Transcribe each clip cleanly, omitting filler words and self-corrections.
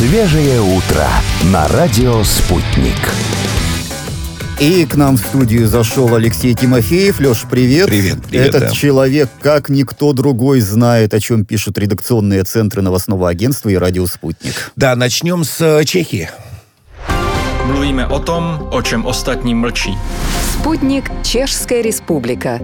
Свежее утро на радио «Спутник». И к нам в студию зашел Алексей Тимофеев. Леш, привет. Привет. Этот человек, как никто другой, знает, о чем пишут редакционные центры новостного агентства и радио «Спутник». Да, начнем с Чехии. Mluvíme o tom, o čem ostatní mlčí. Спутник. Чешская республика.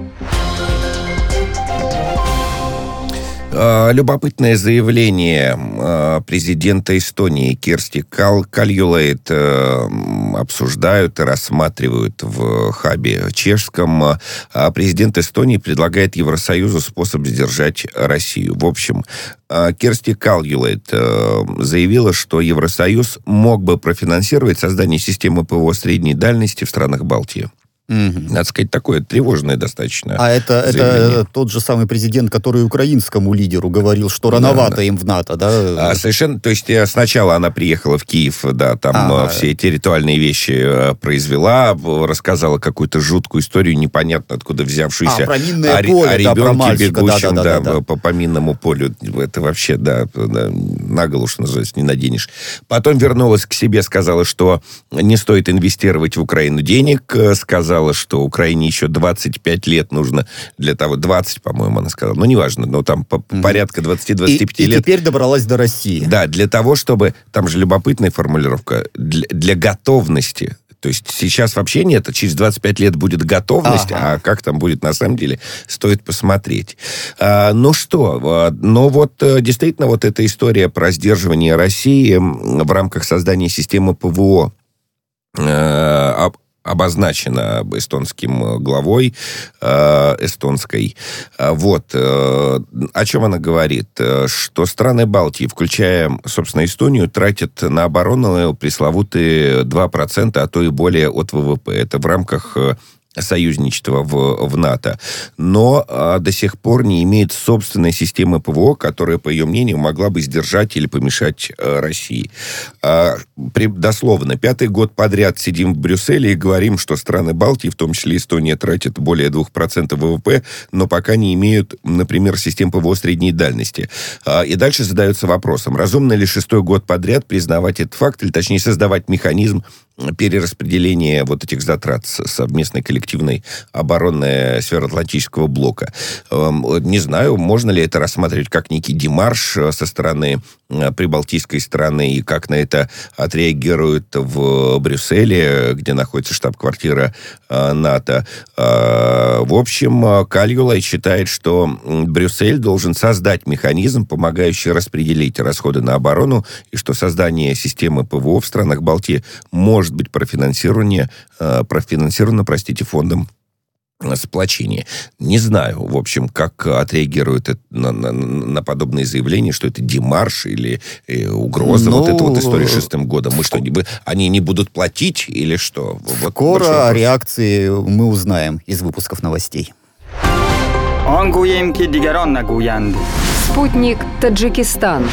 Любопытное заявление президента Эстонии Керсти Кальюлайд обсуждают и рассматривают в хабе чешском. Президент Эстонии предлагает Евросоюзу способ сдержать Россию. В общем, Керсти Кальюлайд заявила, что Евросоюз мог бы профинансировать создание системы ПВО средней дальности в странах Балтии. Надо сказать, такое тревожное достаточно. А это тот же самый президент, который украинскому лидеру говорил, что рановато им в НАТО, да? Совершенно. То есть сначала она приехала в Киев, да, там все эти ритуальные вещи произвела, рассказала какую-то жуткую историю, непонятно откуда взявшуюся. Про минное поле, о ребенке, про мальчика, бегущем по минному полю. Это вообще, на голову, что называется, не наденешь. Потом вернулась к себе, сказала, что не стоит инвестировать в Украину денег, сказала, что Украине еще 25 лет нужно для того... 20, по-моему, она сказала. Ну, неважно, но там порядка 20-25 лет. И теперь добралась до России. Да, для того, чтобы... Там же любопытная формулировка. Для готовности. То есть сейчас вообще нет, через 25 лет будет готовность, а как там будет на самом деле, стоит посмотреть. Действительно, вот эта история про сдерживание России в рамках создания системы ПВО обозначена эстонским главой эстонской. О чем она говорит? Что страны Балтии, включая, собственно, Эстонию, тратят на оборону пресловутые 2%, а то и более от ВВП. Это в рамках союзничества в НАТО. Но до сих пор не имеет собственной системы ПВО, которая, по ее мнению, могла бы сдержать или помешать России. Дословно, 5-й год подряд сидим в Брюсселе и говорим, что страны Балтии, в том числе Эстония, тратят более 2% ВВП, но пока не имеют, например, систем ПВО средней дальности. И дальше задаются вопросом, разумно ли 6-й год подряд признавать этот факт, или точнее создавать механизм перераспределения вот этих затрат совместной коллективной обороны Североатлантического блока. Не знаю, можно ли это рассматривать как некий демарш со стороны прибалтийской страны, и как на это отреагируют в Брюсселе, где находится штаб-квартира НАТО. В общем, Кальюлайд считает, что Брюссель должен создать механизм, помогающий распределить расходы на оборону, и что создание системы ПВО в странах Балтии может быть профинансировано, фондом сплочения. Не знаю, в общем, как отреагируют на подобные заявления, что это демарш или угроза, вот эта вот история с 6-м годом. Они не будут платить или что? Скоро о реакции мы узнаем из выпусков новостей. Спутник. Таджикистан.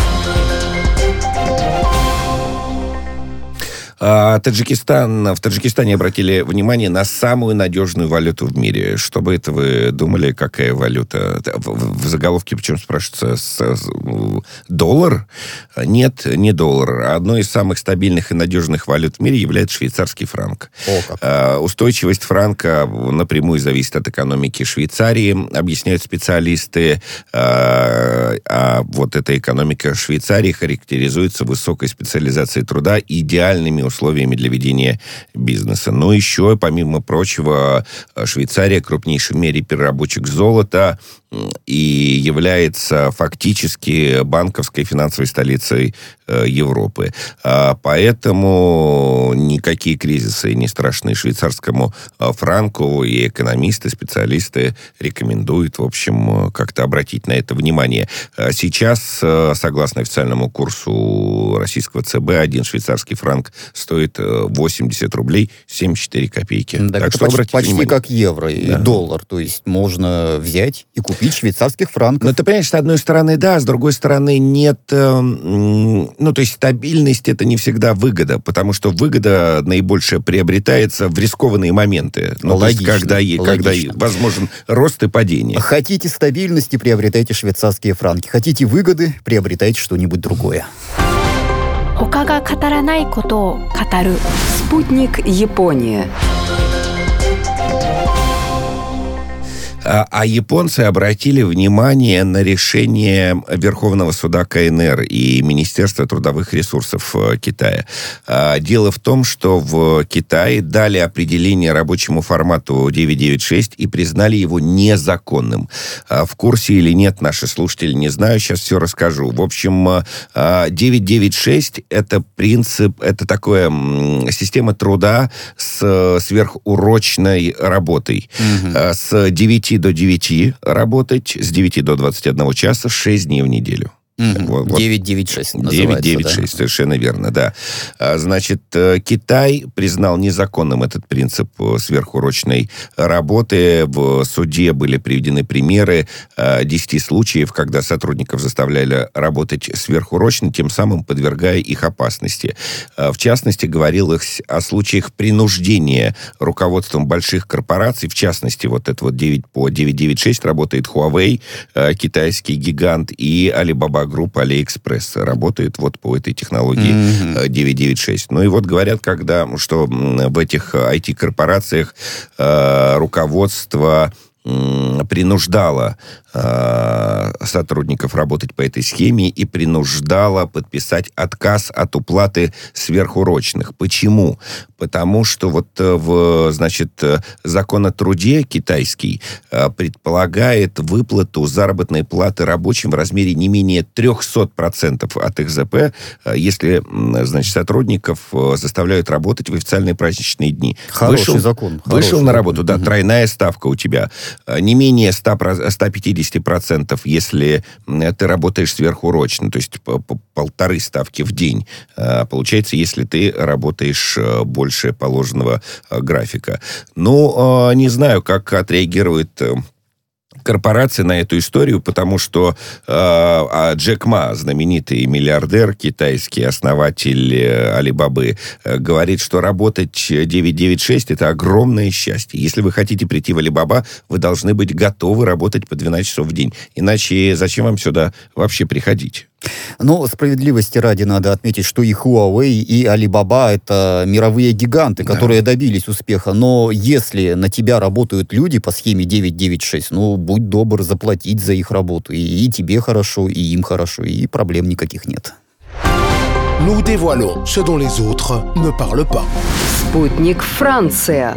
В Таджикистане обратили внимание на самую надежную валюту в мире. Что бы это вы думали, какая валюта? В заголовке причем спрашивается доллар? Нет, не доллар. Одной из самых стабильных и надежных валют в мире является швейцарский франк. Устойчивость франка напрямую зависит от экономики Швейцарии, объясняют специалисты. Вот эта экономика Швейцарии характеризуется высокой специализацией труда и идеальными условиями для ведения бизнеса. Но еще, помимо прочего, Швейцария крупнейший в мире переработчик золота и является фактически банковской финансовой столицей Европы. Поэтому никакие кризисы не страшны швейцарскому франку, и экономисты, специалисты рекомендуют, в общем, как-то обратить на это внимание. Сейчас, согласно официальному курсу российского ЦБ, 1 швейцарский франк стоит 80 рублей 74 копейки. Так что это почти внимание. как евро и доллар. То есть можно взять и купить швейцарских франков. Но ты понимаешь, с одной стороны, да, с другой стороны, нет... то есть стабильность — это не всегда выгода, потому что выгода наибольшая приобретается в рискованные моменты. Логично, то есть, когда возможен рост и падение. Хотите стабильности — приобретайте швейцарские франки. Хотите выгоды — приобретайте что-нибудь другое. 他が語らないことを語る. Спутник Япония. А японцы обратили внимание на решение Верховного суда КНР и Министерства трудовых ресурсов Китая. Дело в том, что в Китае дали определение рабочему формату 996 и признали его незаконным. В курсе или нет наши слушатели, не знаю, сейчас все расскажу. В общем, 996 — это принцип, это такая система труда с сверхурочной работой. С 9 до 9 работать, с 9 до 21 часа, 6 дней в неделю. 996 называется, 996, совершенно верно, да. Значит, Китай признал незаконным этот принцип сверхурочной работы. В суде были приведены примеры 10 случаев, когда сотрудников заставляли работать сверхурочно, тем самым подвергая их опасности. В частности, говорилось о случаях принуждения руководством больших корпораций, в частности, вот это вот 996 работает Huawei, китайский гигант, и Alibaba группа AliExpress работает вот по этой технологии 996. Ну и вот говорят, что в этих IT-корпорациях руководство принуждало сотрудников работать по этой схеме и принуждало подписать отказ от уплаты сверхурочных. Почему? Потому что закон о труде китайский предполагает выплату заработной платы рабочим в размере не менее 300% от их ЗП, если, сотрудников заставляют работать в официальные праздничные дни. Хороший закон. Вышел на работу, да, тройная ставка у тебя. Не менее 150%, если ты работаешь сверхурочно, то есть полторы ставки в день. Получается, если ты работаешь больше положенного графика. Ну, не знаю, как отреагирует корпорации на эту историю, потому что Джек Ма, знаменитый миллиардер китайский, основатель Алибабы, говорит, что работать 996 — это огромное счастье. Если вы хотите прийти в Алибаба, вы должны быть готовы работать по 12 часов в день. Иначе зачем вам сюда вообще приходить? Но справедливости ради надо отметить, что и Huawei, и Alibaba — это мировые гиганты, которые добились успеха. Но если на тебя работают люди по схеме 996, будь добр заплатить за их работу. И тебе хорошо, и им хорошо, и проблем никаких нет. Nous dévoilons ce dont les autres ne parlent pas. Спутник Франция.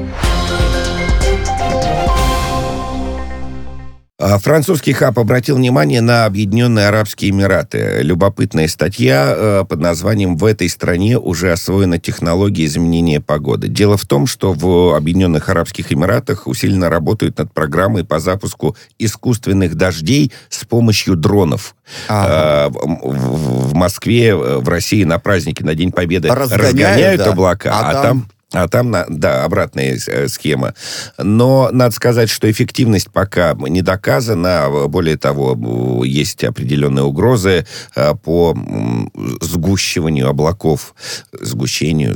Французский хаб обратил внимание на Объединенные Арабские Эмираты. Любопытная статья под названием «В этой стране уже освоена технология изменения погоды». Дело в том, что в Объединенных Арабских Эмиратах усиленно работают над программой по запуску искусственных дождей с помощью дронов. В Москве, в России на празднике, на День Победы разгоняют облака, а там, обратная схема. Но надо сказать, что эффективность пока не доказана. Более того, есть определенные угрозы по сгущиванию облаков. Сгущению,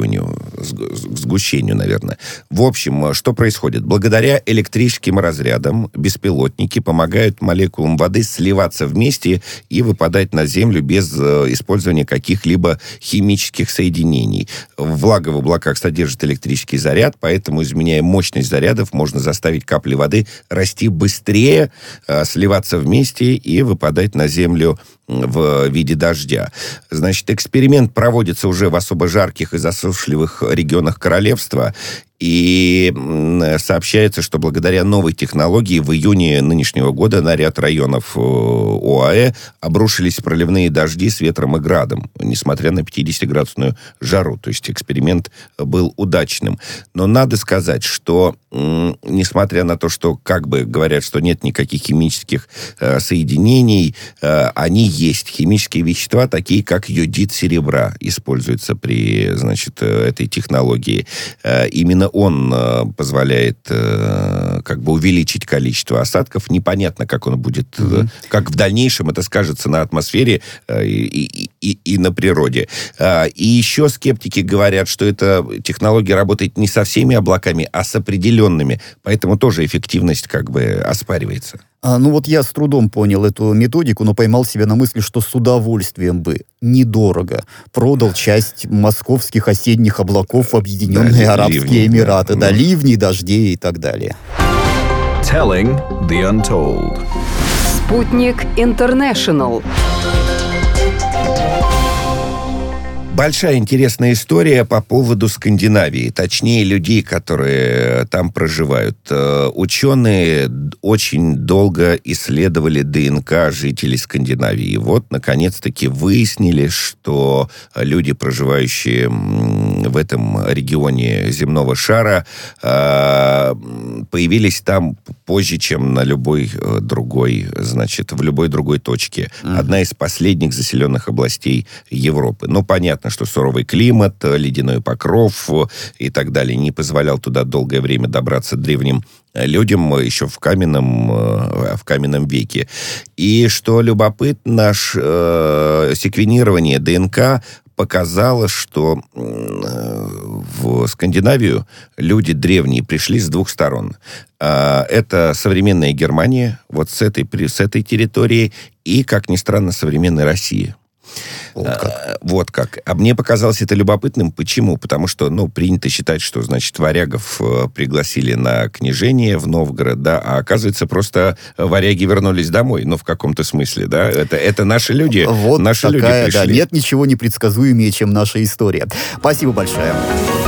наверное. В общем, что происходит? Благодаря электрическим разрядам беспилотники помогают молекулам воды сливаться вместе и выпадать на Землю без использования каких-либо химических соединений. Влага в облаках содержит электрический заряд, поэтому, изменяя мощность зарядов, можно заставить капли воды расти быстрее, сливаться вместе и выпадать на Землю в виде дождя. Значит, эксперимент проводится уже в особо жарких и засушливых регионах королевства, и сообщается, что благодаря новой технологии в июне нынешнего года на ряд районов ОАЭ обрушились проливные дожди с ветром и градом, несмотря на 50-градусную жару. То есть эксперимент был удачным. Но надо сказать, что несмотря на то, что как бы говорят, что нет никаких химических соединений, они есть. Химические вещества, такие как йодид серебра, используются при, этой технологии. Именно он позволяет как бы увеличить количество осадков. Непонятно, как он будет, как в дальнейшем это скажется на атмосфере и на природе. И еще скептики говорят, что эта технология работает не со всеми облаками, а с определенными. Поэтому тоже эффективность как бы оспаривается. Ну вот я с трудом понял эту методику, но поймал себя на мысли, что с удовольствием бы, недорого, продал часть московских осенних облаков в Объединенные Арабские Эмираты. Да, ливней, дождей и так далее. Telling the Untold. «Спутник Интернешнл». Большая интересная история по поводу Скандинавии, точнее, людей, которые там проживают. Ученые очень долго исследовали ДНК жителей Скандинавии. И вот, наконец-таки, выяснили, что люди, проживающие в этом регионе земного шара, появились там позже, чем на любой другой, значит, в любой другой точке. Одна из последних заселенных областей Европы. Ну, понятно, что суровый климат, ледяной покров и так далее не позволял туда долгое время добраться древним людям еще в каменном веке. И что любопытно, секвенирование ДНК показало, что в Скандинавию люди древние пришли с двух сторон. Это современная Германия, вот с этой территории, и, как ни странно, современная Россия. Вот как. А мне показалось это любопытным. Почему? Потому что, принято считать, что, значит, варягов пригласили на княжение в Новгород, да, а оказывается, просто варяги вернулись домой, в каком-то смысле, да. Это наши люди. Вот наши такая, люди пришли. да, нет ничего непредсказуемее, чем наша история. Спасибо большое.